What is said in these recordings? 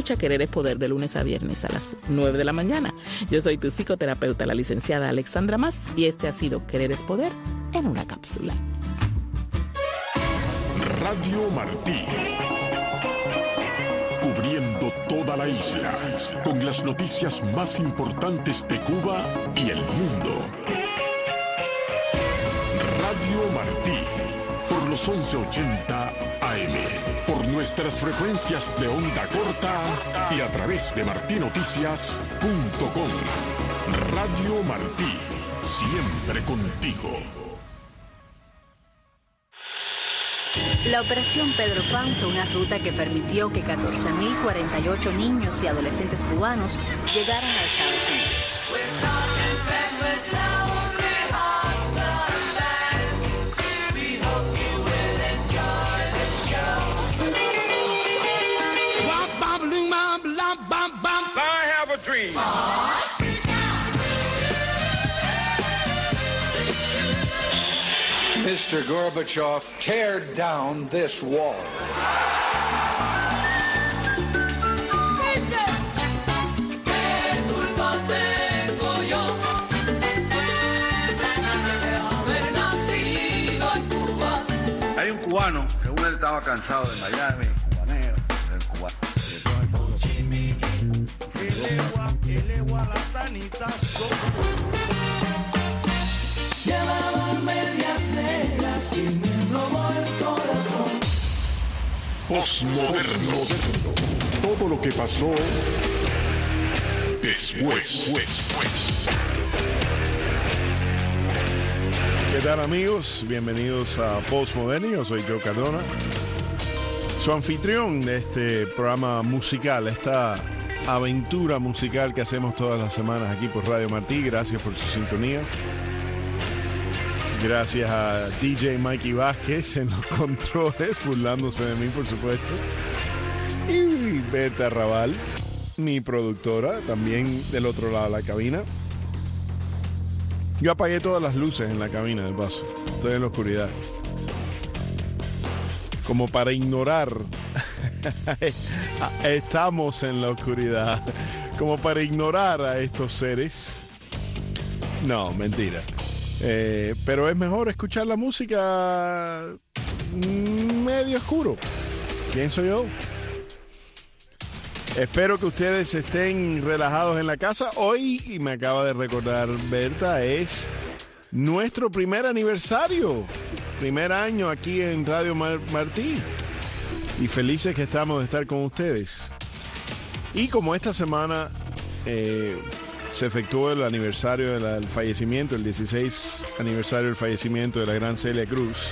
escucha Querer es Poder de lunes a viernes a las 9 de la mañana. Yo soy tu psicoterapeuta, la licenciada Alexandra Mas, y este ha sido Querer es Poder en una cápsula. Radio Martí. Cubriendo toda la isla con las noticias más importantes de Cuba y el mundo. Radio Martí, por los 1180 AM, por nuestras frecuencias de onda corta y a través de martinoticias.com. Radio Martí, siempre contigo. La Operación Pedro Pan fue una ruta que permitió que 14.048 niños y adolescentes cubanos llegaran a Estados Unidos. I have a dream. Mr. Gorbachev, tear down this wall. Hay un cubano, según él estaba cansado de Miami, cubaneo, del cubano. Llevaba medias negras y me robó el corazón. Postmoderno. Todo lo que pasó después. ¿Qué tal, amigos? Bienvenidos a Postmoderno. Yo soy Joe Cardona, su anfitrión de este programa musical, esta aventura musical que hacemos todas las semanas aquí por Radio Martí. Gracias por su sintonía. Gracias a DJ Mikey Vázquez en los controles, burlándose de mí, por supuesto. Y Berta Raval, mi productora, también del otro lado de la cabina. Yo apagué todas las luces en la cabina, del paso. Estoy en la oscuridad. Como para ignorar. Estamos en la oscuridad. Como para ignorar a estos seres. No, mentira. Pero es mejor escuchar la música medio oscuro, pienso yo. Espero que ustedes estén relajados en la casa. Hoy, y me acaba de recordar Berta, es nuestro primer aniversario, primer año aquí en Radio Martí, y felices que estamos de estar con ustedes. Y como esta semana se efectuó el aniversario del fallecimiento, el 16 aniversario del fallecimiento de la gran Celia Cruz,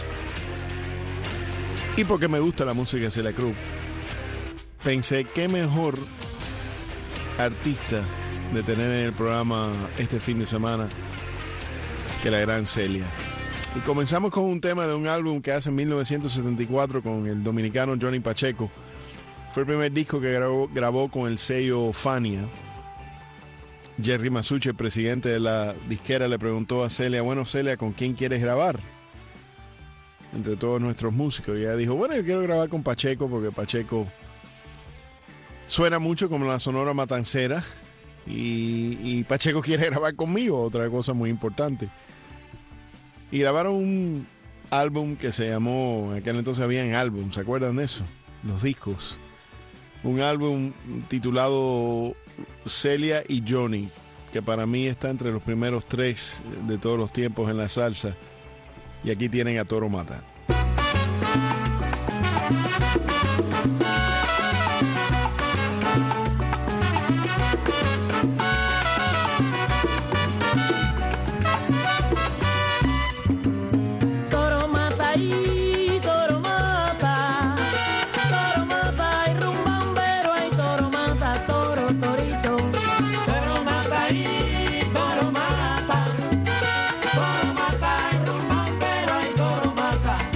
y porque me gusta la música de Celia Cruz, pensé qué mejor artista de tener en el programa este fin de semana que la gran Celia. Y comenzamos con un tema de un álbum que hace en 1974 con el dominicano Johnny Pacheco. Fue el primer disco que grabó con el sello Fania. Jerry Masucci, el presidente de la disquera, le preguntó a Celia: bueno, Celia, ¿con quién quieres grabar entre todos nuestros músicos? Y ella dijo: bueno, yo quiero grabar con Pacheco, porque Pacheco suena mucho como la Sonora Matancera, y Pacheco quiere grabar conmigo, otra cosa muy importante. Y grabaron un álbum que se llamó, en aquel entonces habían álbum, ¿se acuerdan de eso? Los discos. Un álbum titulado Celia y Johnny, que para mí está entre los primeros 3 de todos los tiempos en la salsa. Y aquí tienen a Toro Mata. Toro mata,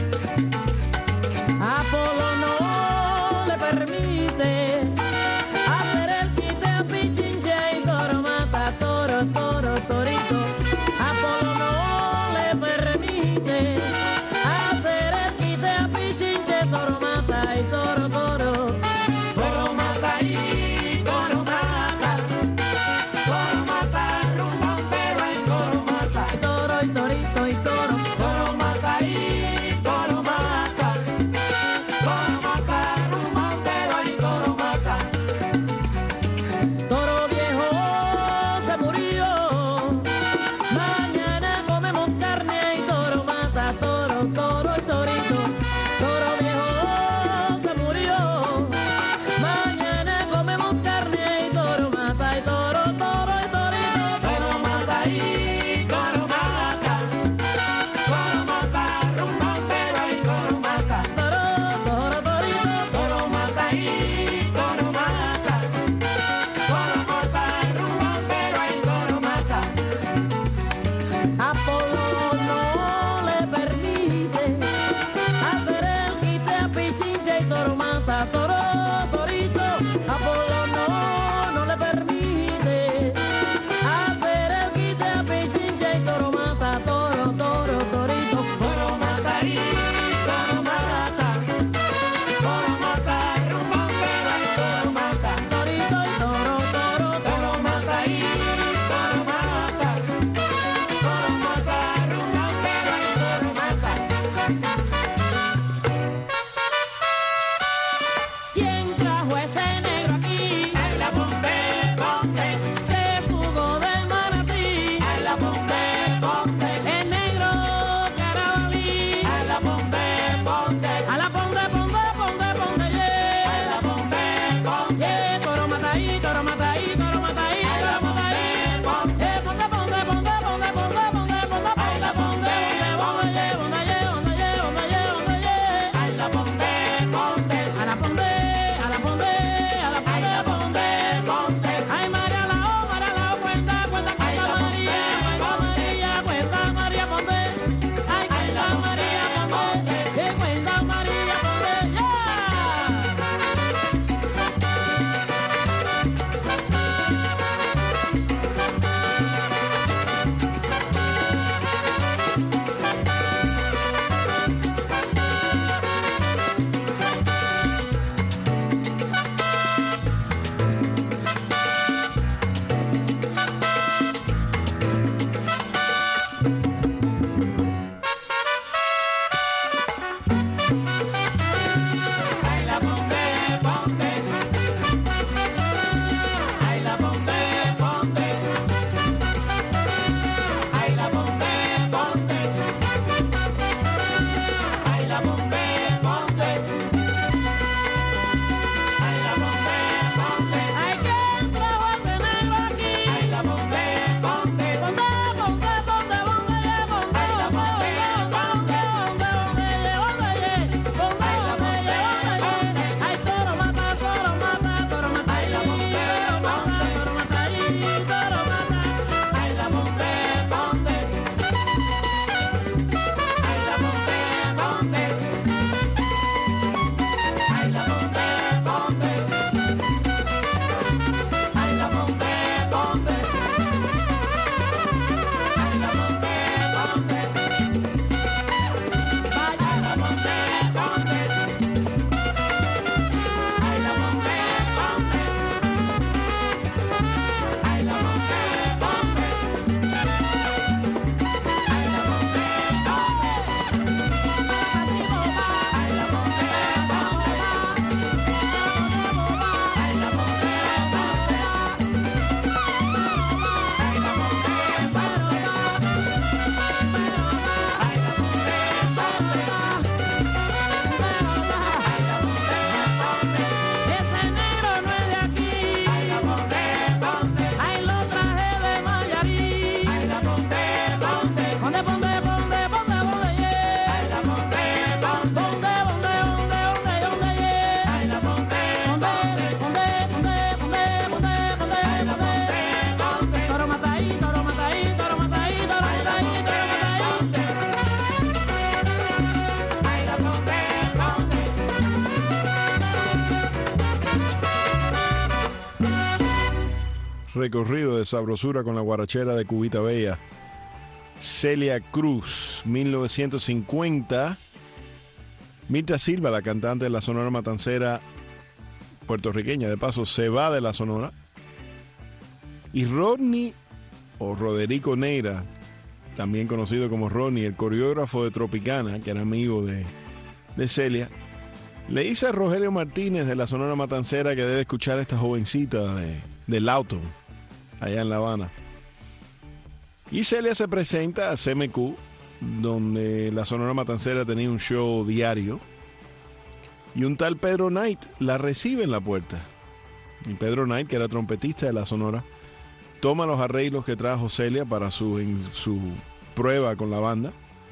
recorrido de sabrosura con la guarachera de Cubita Bella. Celia Cruz, 1950. Mirta Silva, la cantante de la Sonora Matancera puertorriqueña, de paso, se va de la Sonora. Y Rodney, o Roderico Neira, también conocido como Rodney, el coreógrafo de Tropicana, que era amigo de Celia, le dice a Rogelio Martínez de la Sonora Matancera que debe escuchar a esta jovencita de Lawton, allá en La Habana. Y Celia se presenta a CMQ, donde la Sonora Matancera tenía un show diario, y un tal Pedro Knight la recibe en la puerta. Y Pedro Knight, que era trompetista de la Sonora, toma los arreglos que trajo Celia para su prueba con la banda.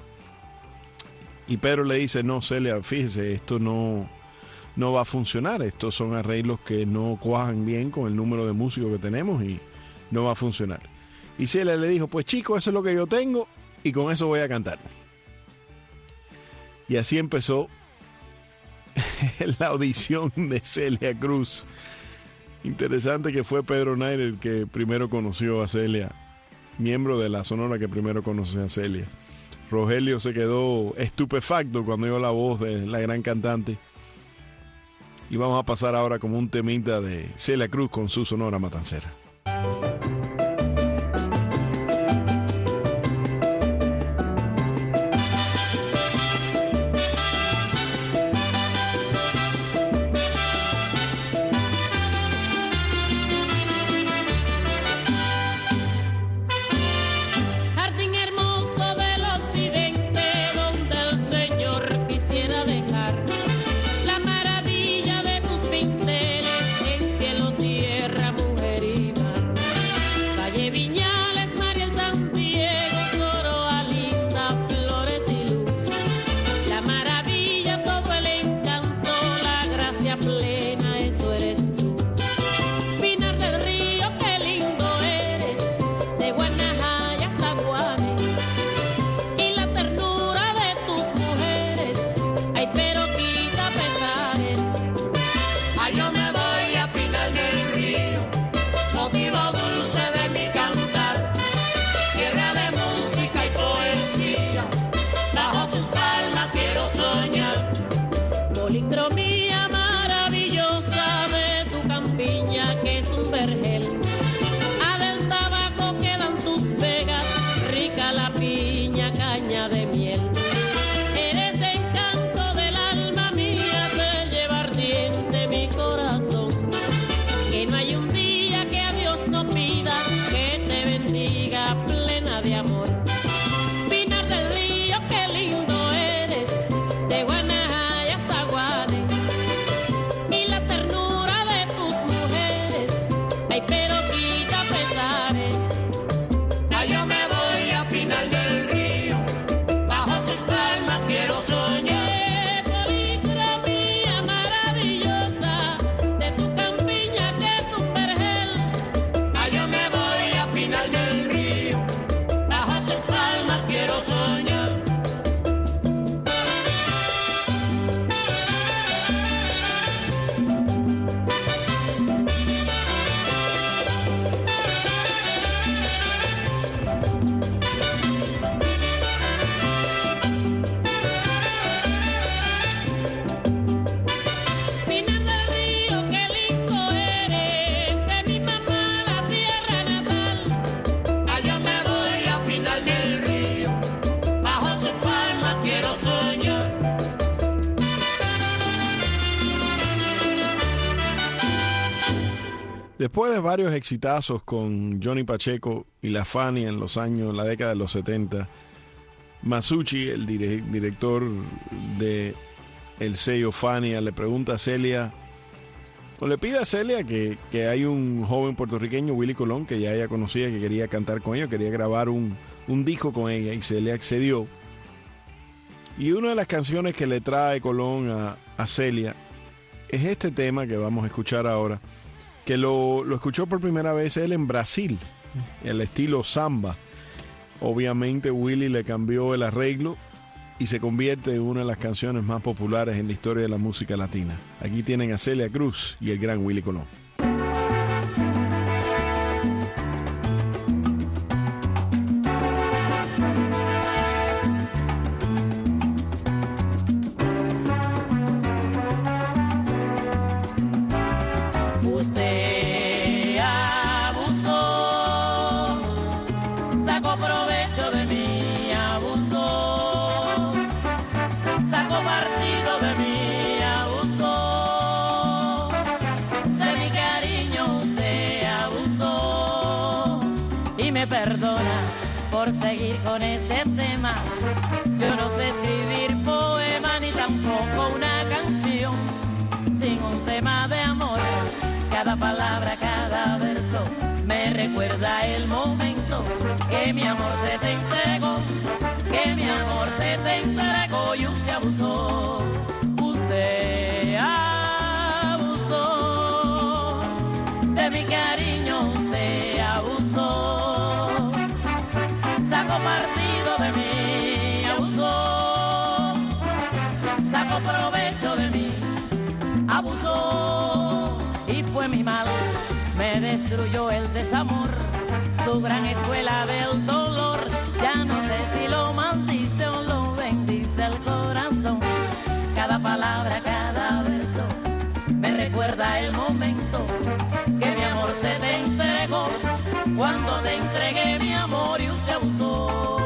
Y Pedro le dice: no, Celia, fíjese, esto no va a funcionar. Estos son arreglos que no cuajan bien con el número de músicos que tenemos y no va a funcionar. Y Celia le dijo: pues chico, eso es lo que yo tengo y con eso voy a cantar. Y así empezó la audición de Celia Cruz. Interesante que fue Pedro Knight el que primero conoció a Celia, miembro de la Sonora que primero conoció a Celia. Rogelio se quedó estupefacto cuando oyó la voz de la gran cantante. Y vamos a pasar ahora como un temita de Celia Cruz con su Sonora Matancera. Después de varios exitazos con Johnny Pacheco y la Fania en la década de los 70, Masucci, el director de el sello Fania, le pregunta a Celia, o le pide a Celia que hay un joven puertorriqueño, Willy Colón, que ya ella conocía, que quería cantar con ella, quería grabar un disco con ella, y Celia accedió. Y una de las canciones que le trae Colón a Celia es este tema que vamos a escuchar ahora, que lo escuchó por primera vez él en Brasil, el estilo samba. Obviamente Willy le cambió el arreglo y se convierte en una de las canciones más populares en la historia de la música latina. Aquí tienen a Celia Cruz y el gran Willy Colón. me perdona por seguir con este tema. Yo no sé escribir poema ni tampoco una canción sin un tema de amor. Cada palabra, cada verso me recuerda el momento que mi amor se te entregó, que mi amor se te entregó y usted abusó. Usted abusó de mi cariño, usted abusó, sacó partido de mí, abusó, sacó provecho de mí, abusó y fue mi mal, me destruyó el desamor, su gran escuela del dolor. Ya no sé si lo maldice o lo bendice el corazón. Cada palabra, cada verso me recuerda el momento que mi amor se te entregó, cuando te entregué mi amor y usted abusó.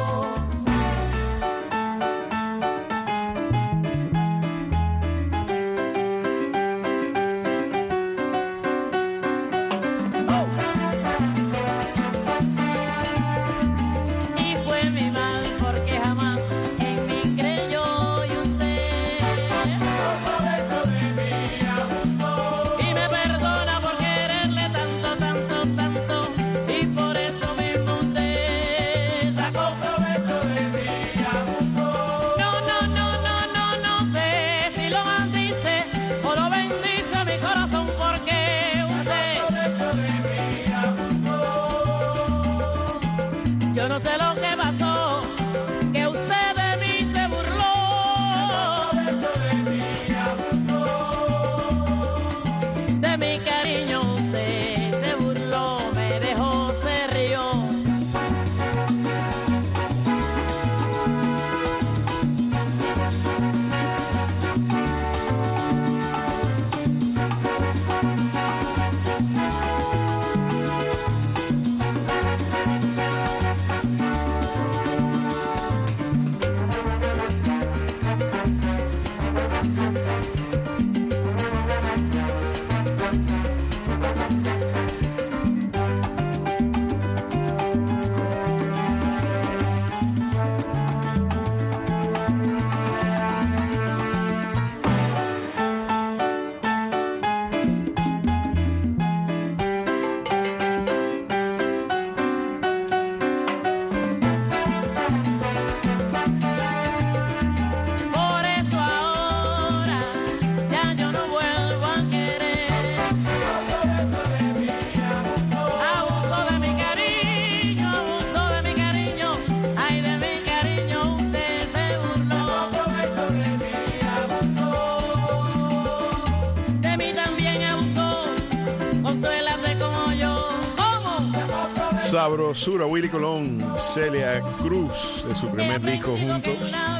Sabrosura, Willy Colón, Celia Cruz, de su primer disco juntos.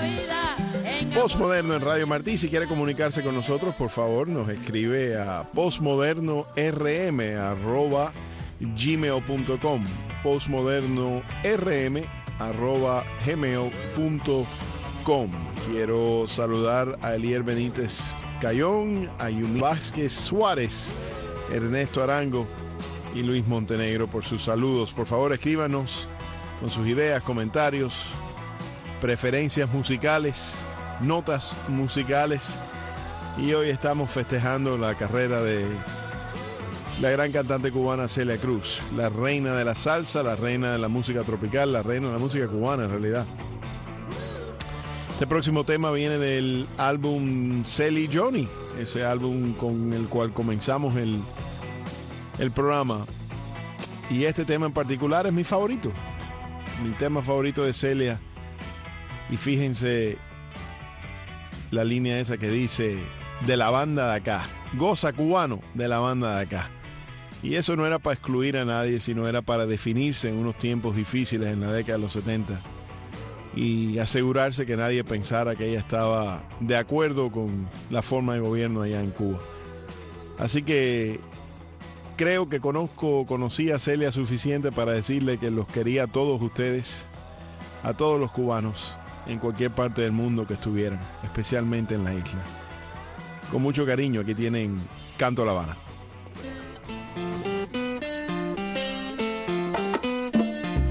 Postmoderno en Radio Martí. Si quiere comunicarse con nosotros, por favor, nos escribe a postmodernorm@gmail.com. postmodernorm@gmail.com. Quiero saludar a Elier Benítez Cayón, a Yumi Vázquez Suárez, Ernesto Arango y Luis Montenegro por sus saludos. Por favor, escríbanos con sus ideas, comentarios, preferencias musicales, notas musicales. Y hoy estamos festejando la carrera de la gran cantante cubana Celia Cruz, la reina de la salsa, la reina de la música tropical, la reina de la música cubana en realidad. Este próximo tema viene del álbum Celia y Johnny, ese álbum con el cual comenzamos el programa. Y este tema en particular es mi favorito, mi tema favorito de Celia. Y fíjense la línea esa que dice: de la banda de acá, goza cubano, de la banda de acá. Y eso no era para excluir a nadie, sino era para definirse en unos tiempos difíciles en la década de los 70 y asegurarse que nadie pensara que ella estaba de acuerdo con la forma de gobierno allá en Cuba. Así que creo que conocí a Celia suficiente para decirle que los quería a todos ustedes, a todos los cubanos, en cualquier parte del mundo que estuvieran, especialmente en la isla. Con mucho cariño, aquí tienen Canto a La Habana.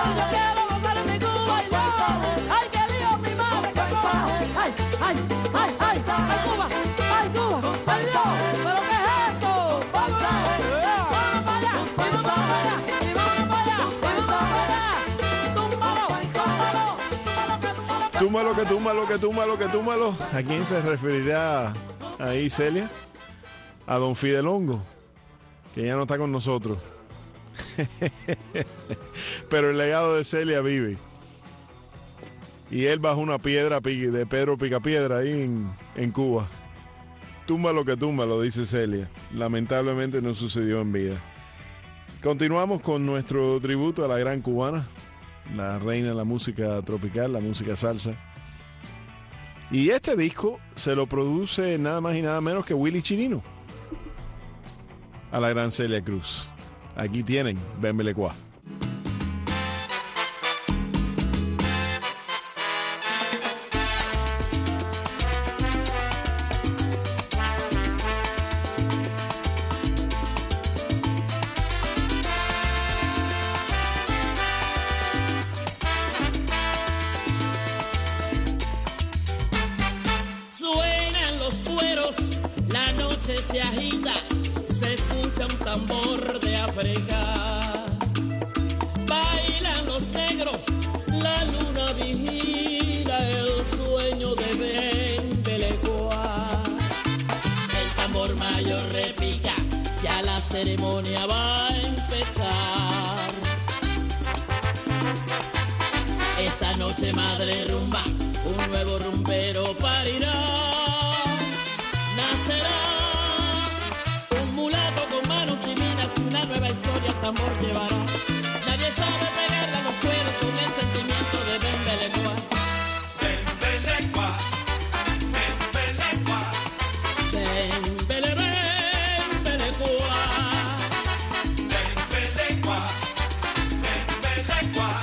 yo quiero gozar en mi Cuba y Dios. Ay, qué lío mi madre que coja. Ay, ay, ay, ay, ay, Cuba, ay, Cuba, ay, Dios. ¿Pero qué es esto? Vámonos, vámonos para allá, y vámonos para allá, y vámonos para allá, y vámonos para allá. Túmbalo, túmbalo, Túmbalo, que túmbalo, que túmbalo, que túmbalo. ¿A quién se referirá ahí, Celia? A don Fidelongo, que ya no está con nosotros. Pero el legado de Celia vive. Y él bajo una piedra de Pedro Picapiedra ahí en Cuba. Túmbalo que túmbalo, dice Celia. Lamentablemente no sucedió en vida. Continuamos con nuestro tributo a la gran cubana, la reina de la música tropical, la música salsa. Y este disco se lo produce nada más y nada menos que Willy Chirino, a la gran Celia Cruz. Aquí tienen Bembelecuá. Suenan los cueros, la noche se agita, se escucha un tambor de África. Bailan los negros, la luna vigila el sueño de Bembelecuá. El tambor mayor repica, ya la ceremonia va a empezar. Esta noche madre rumba, un nuevo rumbero parirá. Nacerá un mulato con manos divinas que una nueva historia al tambor llevará. Nadie sabe pegarle a los cueros con el sentimiento de Bembelecuá. Bembelecuá, Bembelecuá. Bembelecuá. Bembelecuá, Bembelecuá.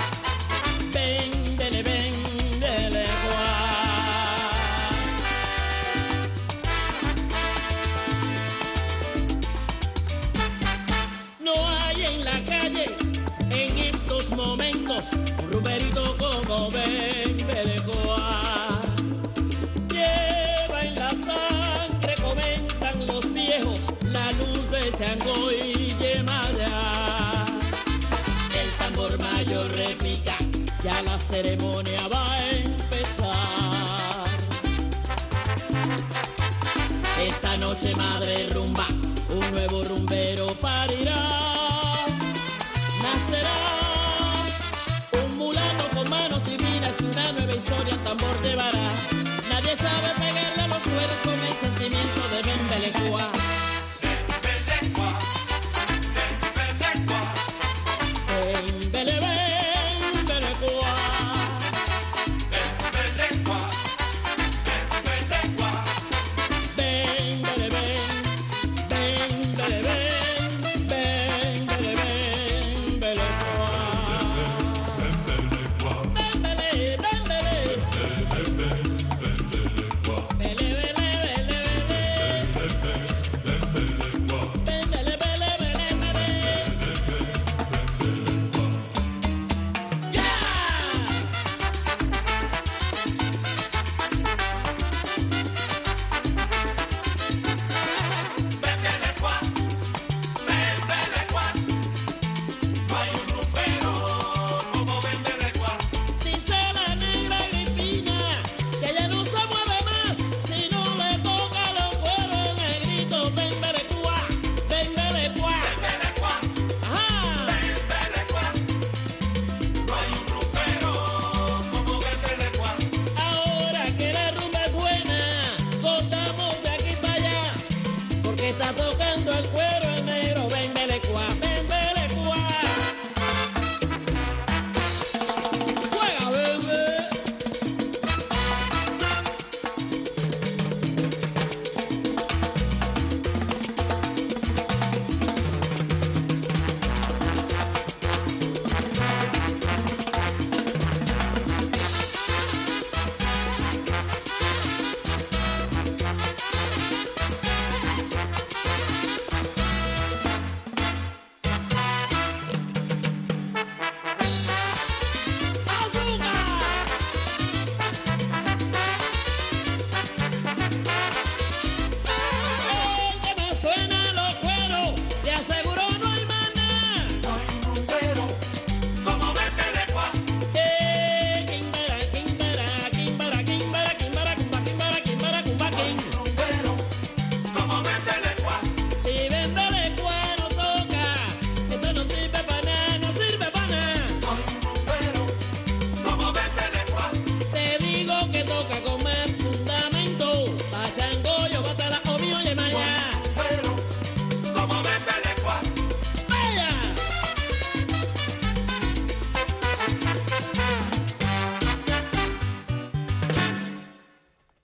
No hay en la calle en estos momentos un rumberito como Bembelecuá. Lleva en la sangre, comentan los viejos, la luz de Chango y Yemayá. El tambor mayor repica, ya la ceremonia va a empezar. Esta noche madre rumba, un nuevo rumbero parirá. Nacerá un mulato con manos divinas que una nueva historia al tambor llevará. Nadie sabe pegarle a los cueros con el sentimiento de Bembelecuá. Bembelecuá, Bembelecuá. Bembelecuá.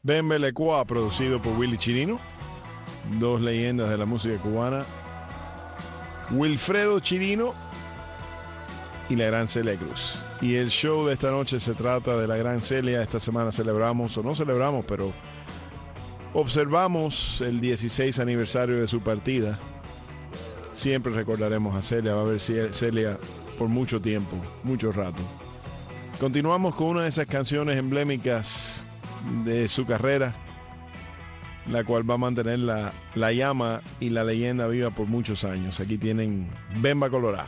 Bembelecua, producido por Willy Chirino, dos leyendas de la música cubana, Wilfredo Chirino y la gran Celia Cruz. Y el show de esta noche se trata de la gran Celia. Esta semana celebramos, o no celebramos, pero observamos el 16 aniversario de su partida. Siempre recordaremos a Celia, va a haber Celia por mucho tiempo, mucho rato. Continuamos con una de esas canciones emblemáticas de su carrera, la cual va a mantener la llama y la leyenda viva por muchos años. Aquí tienen Bemba Colorá.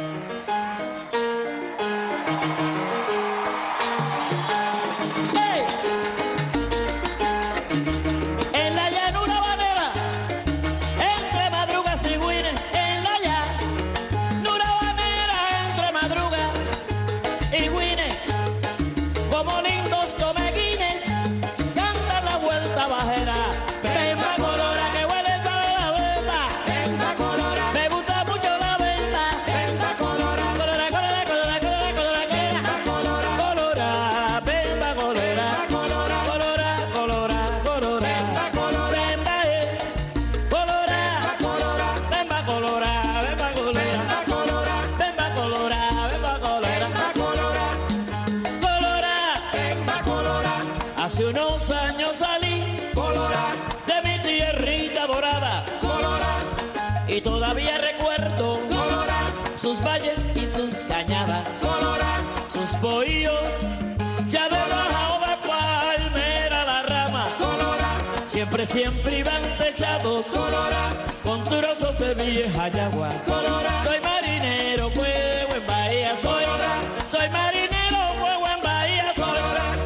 Hace unos años salí, Colorá, de mi tierrita dorada, Colorá, y todavía recuerdo, Colorá, sus valles y sus cañadas, Colorá, sus pollos, ya debajo de palmera la rama, Colorá, siempre iban techados, Colorá, con trozos de vieja yagua, Colorá, soy marinero, fuego en Bahía, soy marinero, fuego en Bahía, soy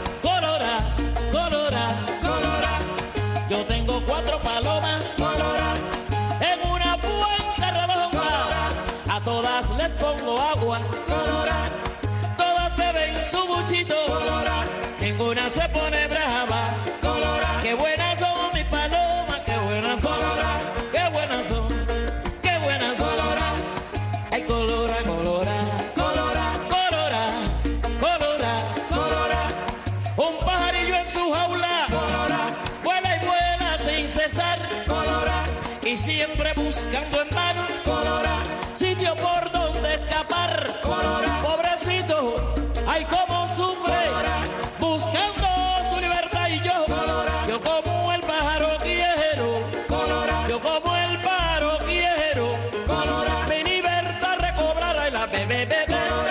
yo tengo 4 palomas, Colorá, en una fuente redonda, a todas les pongo agua, Colorá, todas beben su buchito, Colorá, ninguna se pone brava, Colorá, qué buenas son mis palomas, qué buenas son, Colorá, qué buenas son, qué buenas son, Colorá, ay Colorá, Colorá, Colorá, Colorá, Colorá, Colorá, un pajarillo en su jaula, Colorá, vuela y vuela sin cesar, Colorá, y siempre buscando en vano, Colorá, sitio por donde escapar, Colorá, pobrecito, ay cómo sufre, Colorá, buscando su libertad y yo, Colorá, yo como el pájaro quiero, Colorá, yo como el pájaro quiero, Colorá, mi libertad recobrar, ay la bebé, bebé,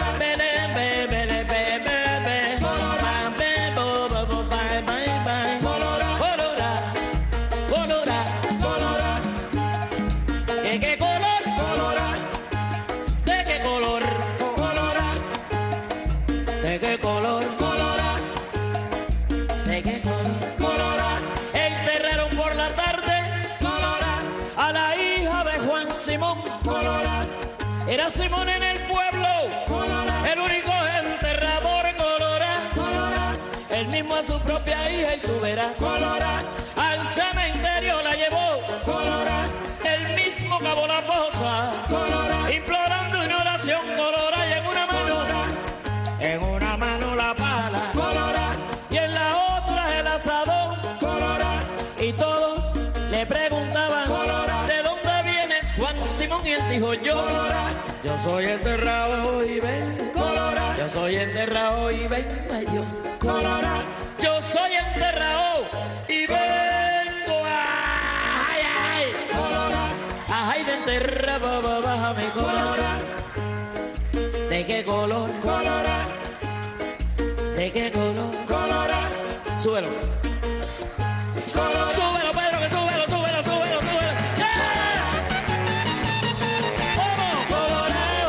Simón, Colorá, era Simón en el pueblo, Colorá, el único enterrador, Colorá, Colorá, él mismo a su propia hija y tú verás, Colorá, al cementerio la llevó, Colorá, él mismo cavó la fosa, Colorá, implorando en oración, Colorá, y en una mano la pala, Colorá, y en la otra el asadón, Colorá, y todos le preguntaban, Colorá, ¿de dónde vienes, Juan Simón? Y él dijo, yo soy enterrado y ven, Colorá, yo soy enterrado y ven, ay Dios, Colorá, yo soy enterrado y vengo, ay, ay, Colorá, ay, de enterrado baja mi corazón, ¿de qué color, Colorá? ¿De qué color, Colorá? Súbelo, Colorá, súbelo, Pedro, que súbelo, súbelo, súbelo, súbelo. ¡Yeah! ¡Vamos, Colorado!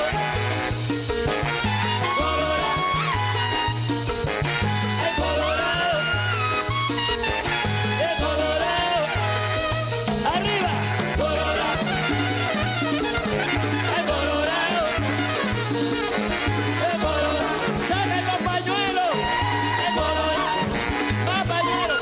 Colorado. ¡El Colorado! ¡El Colorado! ¡Arriba! Colorado. ¡El Colorado! ¡El Colorado! ¡Saquen los pañuelos! ¡El Colorado! ¡Más pañuelos!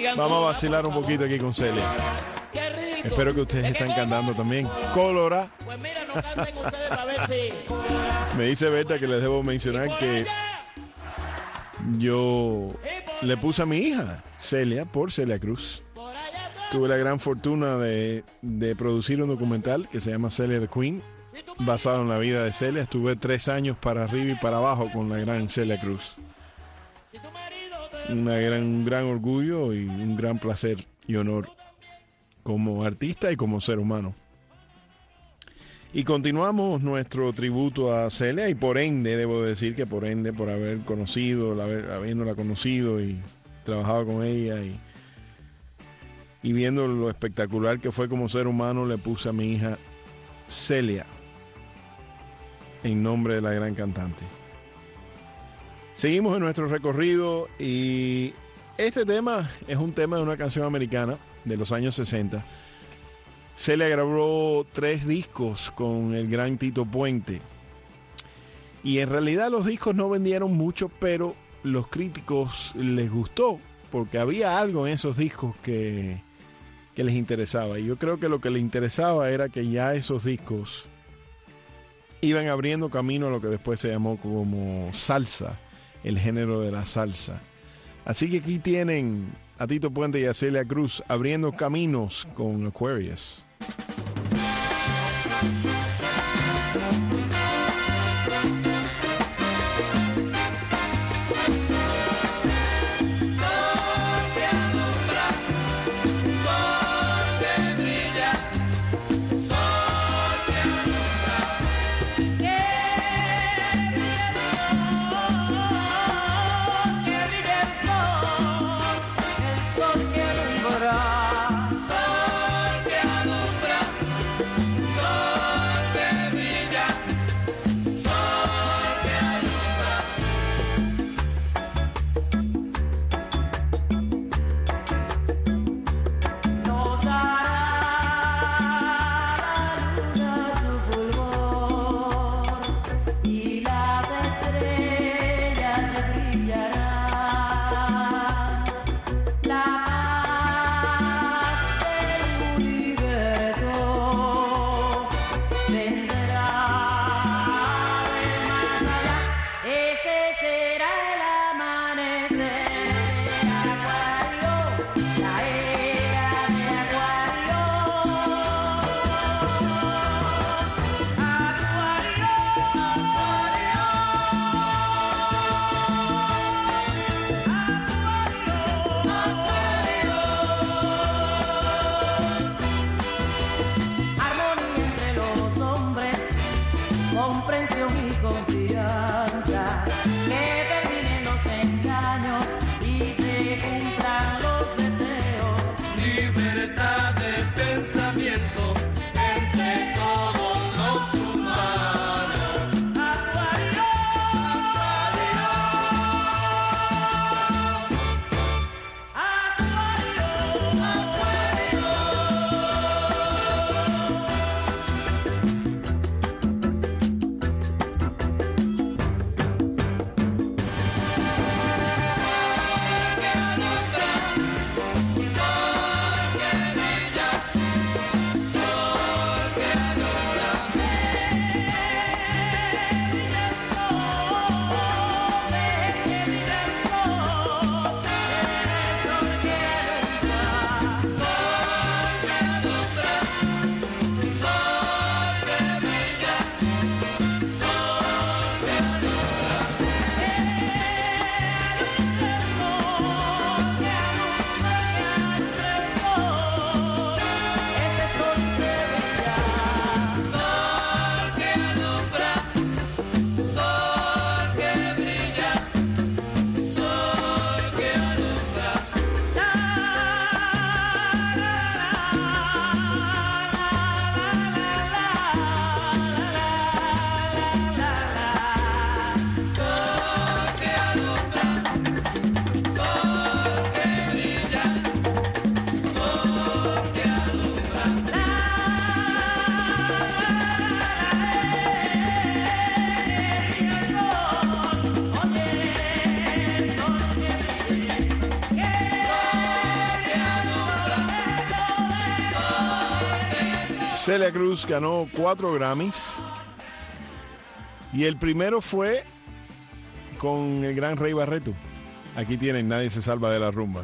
Vamos a vacilar un poquito aquí con Celia. Qué rico. Espero que ustedes estén cantando también. Colora. Pues mira, no canten ustedes para ver si... Me dice Berta que les debo mencionar que yo le puse a mi hija Celia por Celia Cruz. Tuve la gran fortuna de producir un documental que se llama Celia the Queen, basado en la vida de Celia. Estuve 3 años para arriba y para abajo con la gran Celia Cruz. Un gran orgullo y un gran placer y honor como artista y como ser humano. Y continuamos nuestro tributo a Celia, y por ende, debo decir que por ende, por haber conocido, habiéndola conocido y trabajado con ella y viendo lo espectacular que fue como ser humano, le puse a mi hija Celia en nombre de la gran cantante. Seguimos en nuestro recorrido y este tema es un tema de una canción americana de los años 60. Celia grabó 3 discos con el gran Tito Puente. Y en realidad los discos no vendieron mucho, pero los críticos les gustó porque había algo en esos discos que les interesaba. Y yo creo que lo que les interesaba era que ya esos discos iban abriendo camino a lo que después se llamó como salsa, el género de la salsa. Así que aquí tienen a Tito Puente y a Celia Cruz abriendo caminos con Aquarius. Sol que alumbra, Celia Cruz ganó 4 Grammys. Y el primero fue con el gran Rey Barreto. Aquí tienen Nadie se salva de la rumba.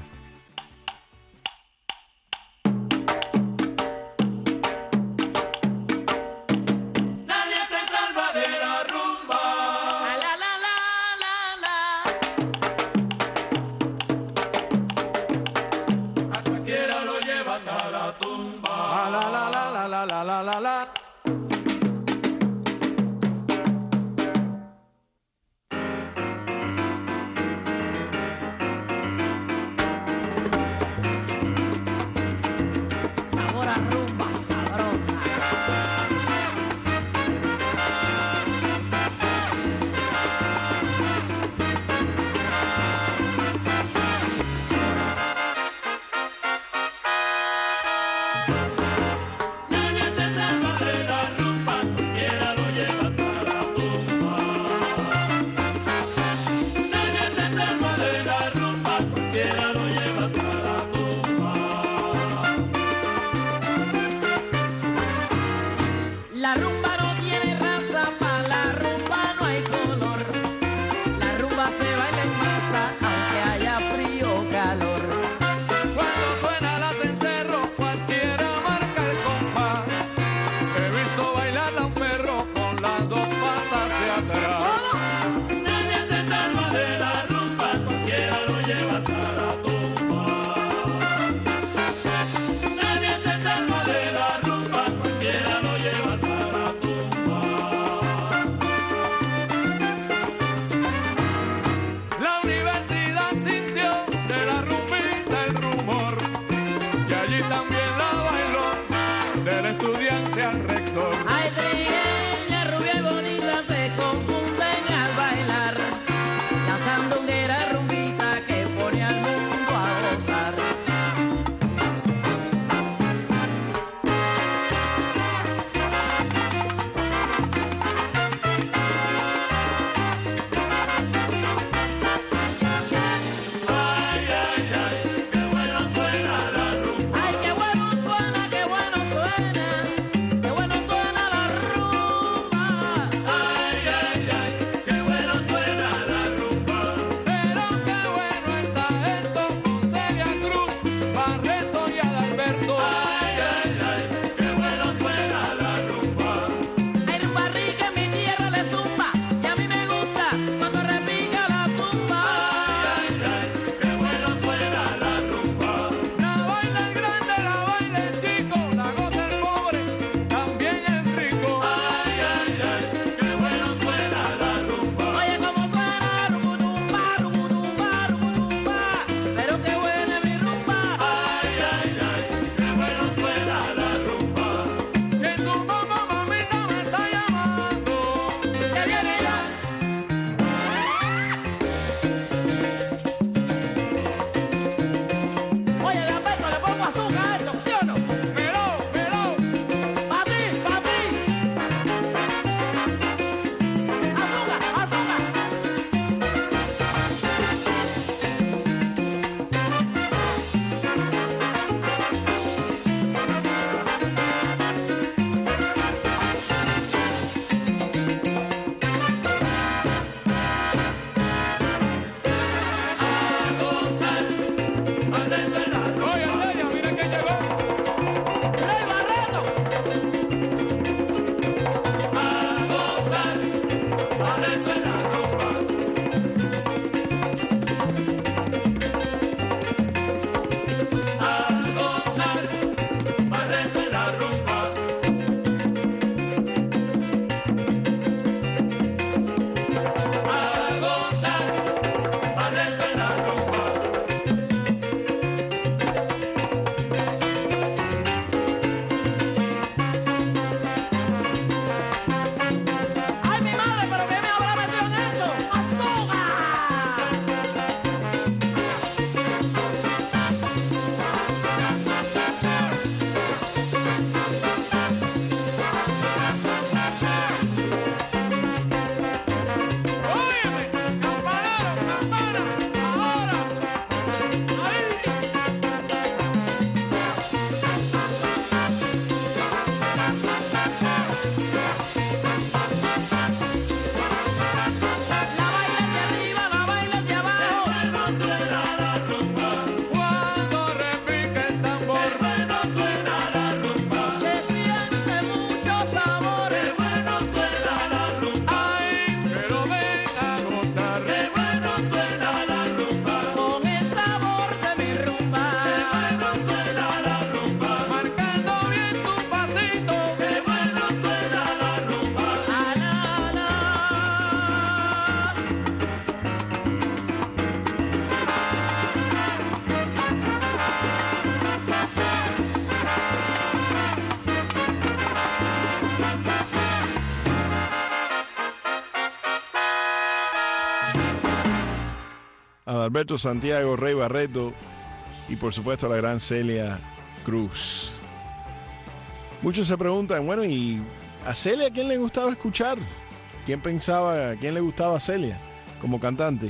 Adalberto Santiago, Rey Barreto y por supuesto a la gran Celia Cruz. Muchos se preguntan, bueno, ¿y a Celia quién le gustaba escuchar? ¿Quién le gustaba a Celia como cantante?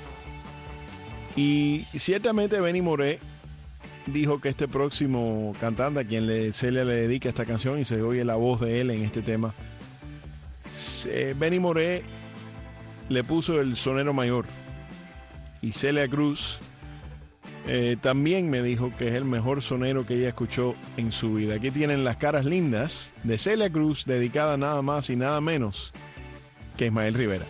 Y ciertamente Benny Moré dijo que este próximo cantante a quien Celia le dedica esta canción y se oye la voz de él en este tema, Benny Moré le puso el sonero mayor. Y Celia Cruz también me dijo que es el mejor sonero que ella escuchó en su vida. Aquí tienen Las Caras Lindas de Celia Cruz, dedicada nada más y nada menos que a Ismael Rivera.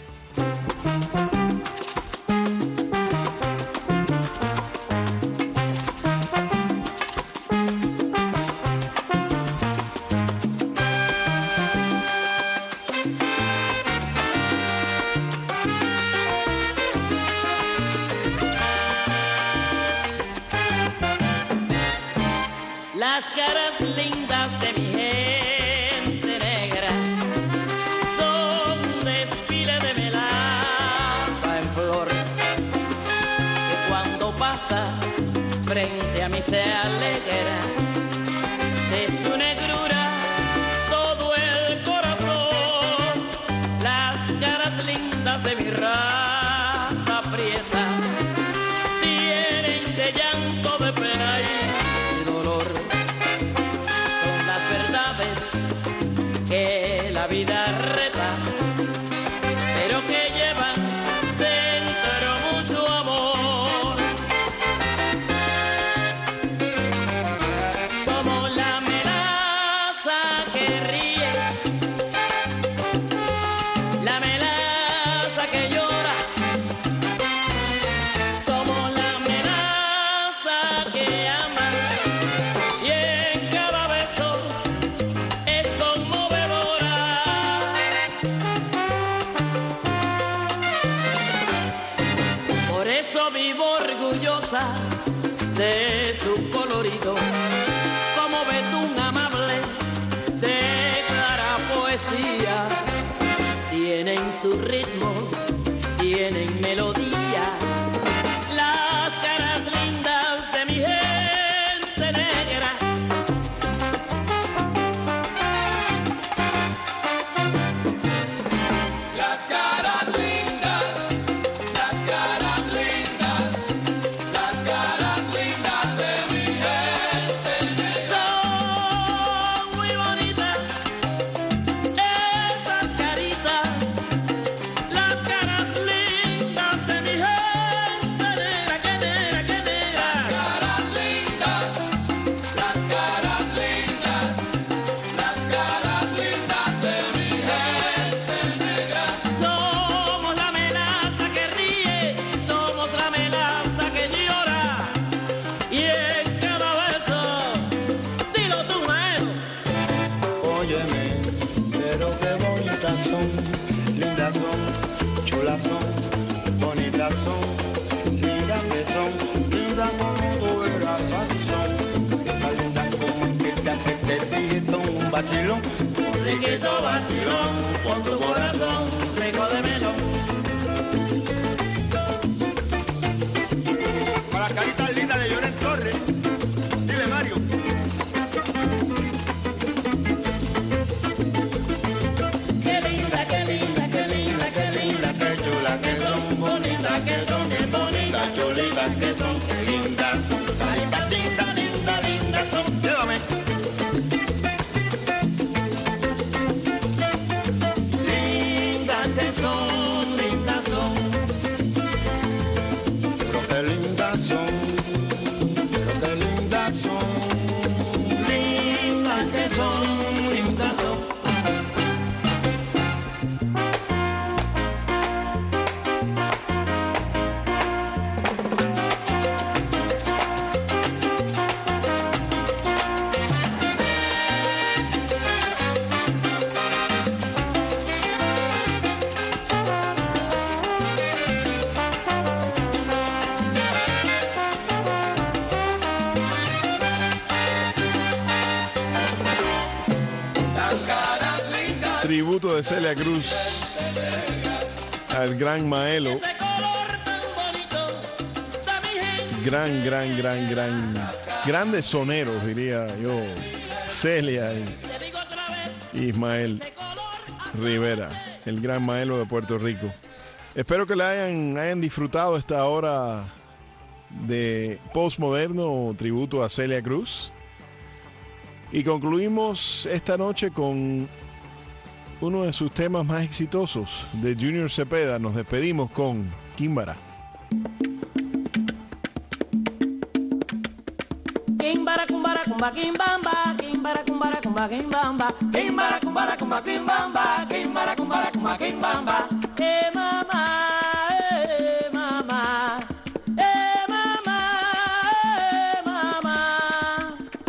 Las caras lindas de mi gente negra son desfile de melaza en flor, que cuando pasa frente a mí se alegra de su negrura todo el corazón. Las caras lindas de mi raza prieta tienen de llanto, de pena y dolor. Que la vida reta, pero que llevan dentro mucho amor. Somos la melaza que ríe, la melaza que llora. Somos la melaza que ama y en cada beso vivo orgullosa de su colorido, como betún amable de clara poesía. Tienen su ritmo, tienen melodía, las caras lindas de mi gente negra. Las caras lindas, las caras lindas, las caras lindas de mi gente negra. Son muy bonitas esas caritas, las caras lindas de mi gente negra, que negra, que negra. Las caras lindas, las caras lindas de mi gente negra. Somos la melaza que ríe, somos la melaza que llora, y en cada beso, dilo tú, maestro. Óyeme, pero qué bonitas son, lindas son, chulas son, bonitas son, lindas que son, lindas como tú verás, así son, tan lindas como que te reggaetón, un vacilón, Un riquito vacilón, con tu corazón rico de melón. para las caritas lindas de Llorel Torres, dile Mario. Qué linda, qué linda, qué linda, qué linda, Qué chulas que son, bonitas que son, qué bonitas, chulitas que son, qué lindas, lindas, lindas, lindas, lindas son. Llévame. lindas que son, lindas son. Pero qué lindas son, pero qué lindas son. Lindas que son, lindas son. Tributo de Celia Cruz al gran Maelo. Ese color tan bonito grandes soneros, diría yo, Celia y Ismael Rivera, el gran maelo de Puerto Rico. Espero que le hayan disfrutado esta hora de postmoderno, tributo a Celia Cruz. Y concluimos esta noche con uno de sus temas más exitosos de Junior Cepeda. Nos despedimos con Quimbara. Quimbara, cumbara, cumba, quimbamba, quimbara, cumbara, cumba, quimbamba, quimbara, cumbara, cumba, quimbamba, quimbara, cumbara, cumba, quimbamba. Mamá, mamá, mamá, mamá.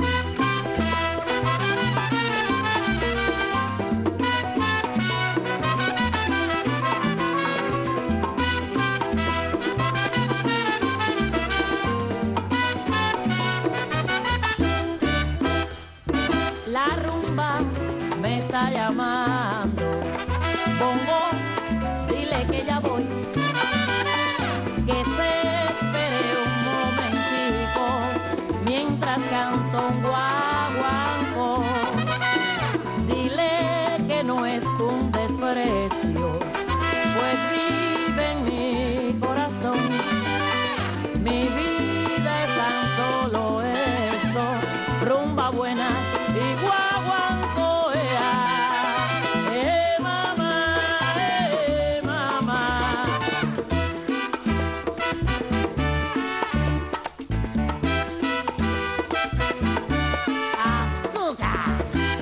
La rumba me está llamando. Bongo, dile que ya voy. Que se espere un momentico mientras canto un guaguancó. Dile que no es un desprecio, pues vive en mi corazón. Mi vida es tan solo eso, rumba buena y guaguancó, mamá, mamá. Azúcar.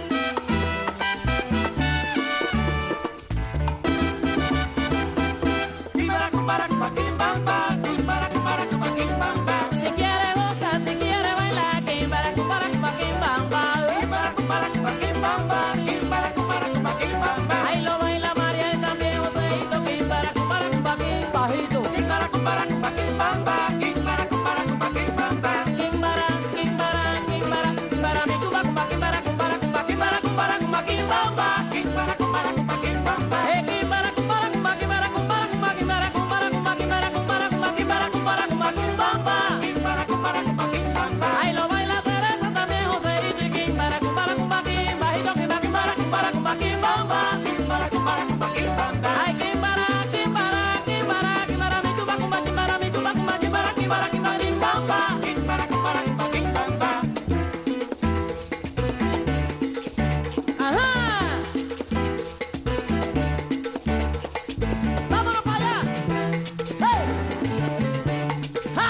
Si quiere gozar, si quiere bailar, quimbara, cumbara, cumba, quimbamba. Ahí lo baila María y también Joseito, quimbara, cumbara, cumba, quimbajito. Quimbara, quimbara, quimbara, mi cuba, cumba, quimbara, cumbara, cumba, quimbara, cumbara, cumba, quimbamba. Quimbara, cumbara, cumba, quimbara, cumbara, cumba, quimbara, cumbara, cumba, quimbara, cumbara, cumba, quimbara, cumbara, cumba, quimbamba. Ahí lo baila Teresa también Joseito y quimbara, cumbara, cumba, quimbajito, quimbara, cumbara, cumba, quimbamba. Ay, quimbara, quimbara, quimbara, quimbara, mi cuba, cumba, quimbara, mi cuba, cumba, quimbara, quimbara, quimbara, quimbamba. Ajá. Vámonos para allá. ¡Hey! ¡Ja!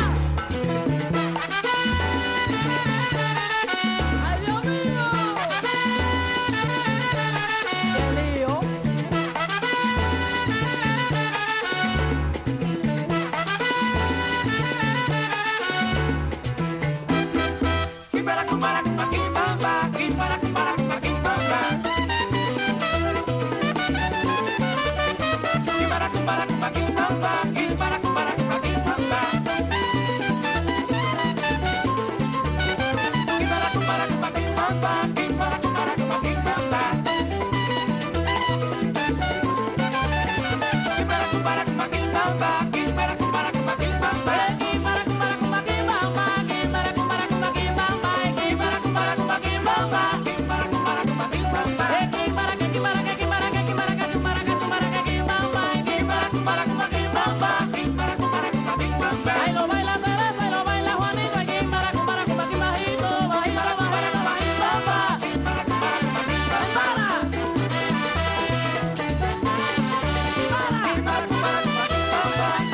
¡Ay, Dios mío! ¡Qué lío! Ahí lo baila Teresa, ahí lo baila Juanito, ahí quimbara, cumbara, cumba, quimbajito, bajito, bajito, bajito, bamba. ¡Para!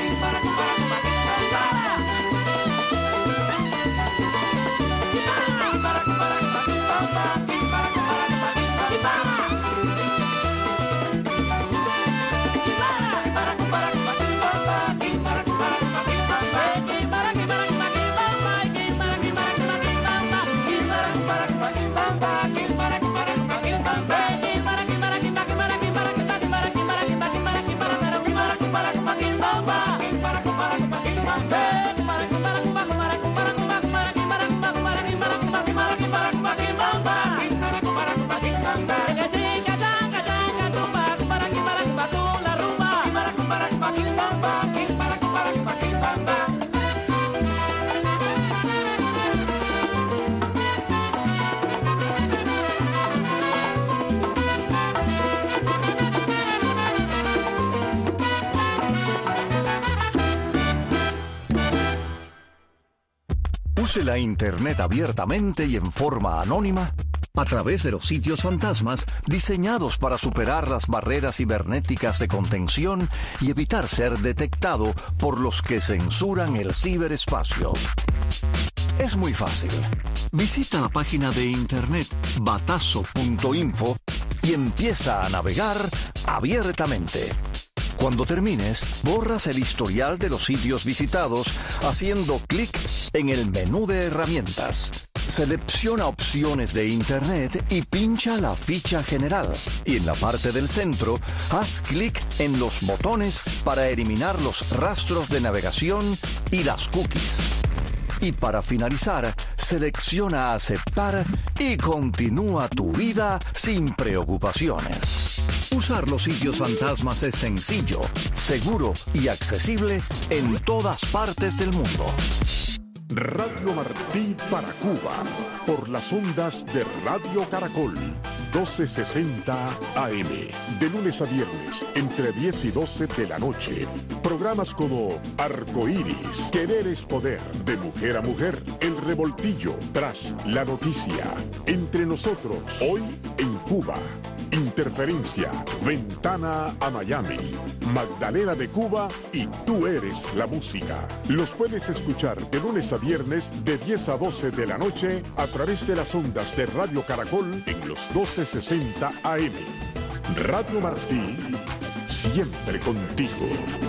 Use la Internet abiertamente y en forma anónima a través de los sitios fantasmas diseñados para superar las barreras cibernéticas de contención y evitar ser detectado por los que censuran el ciberespacio. Es muy fácil. Visita la página de internet batazo.info y empieza a navegar abiertamente. Cuando termines, borras el historial de los sitios visitados haciendo clic en el menú de herramientas. Selecciona opciones de Internet y pincha la ficha general. Y en la parte del centro, haz clic en los botones para eliminar los rastros de navegación y las cookies. Y para finalizar, selecciona aceptar y continúa tu vida sin preocupaciones. Usar los sitios fantasmas es sencillo, seguro y accesible en todas partes del mundo. Radio Martí para Cuba, por las ondas de Radio Caracol, 1260 AM, de lunes a viernes, entre 10 y 12 de la noche. Programas como Arcoíris, Querer es Poder, De Mujer a Mujer, El Revoltillo, Tras la Noticia, Entre Nosotros, Hoy en Cuba, Interferencia, Ventana a Miami, Magdalena de Cuba y Tú Eres la Música. Los puedes escuchar de lunes a viernes de 10 a 12 de la noche a través de las ondas de Radio Caracol en los 1260 AM. Radio Martí, siempre contigo.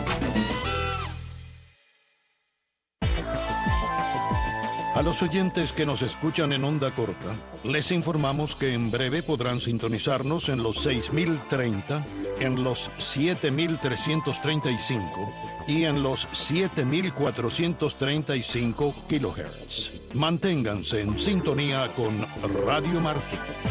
A los oyentes que nos escuchan en onda corta, les informamos que en breve podrán sintonizarnos en los 6030, en los 7335 y en los 7435 kHz. Manténganse en sintonía con Radio Martí.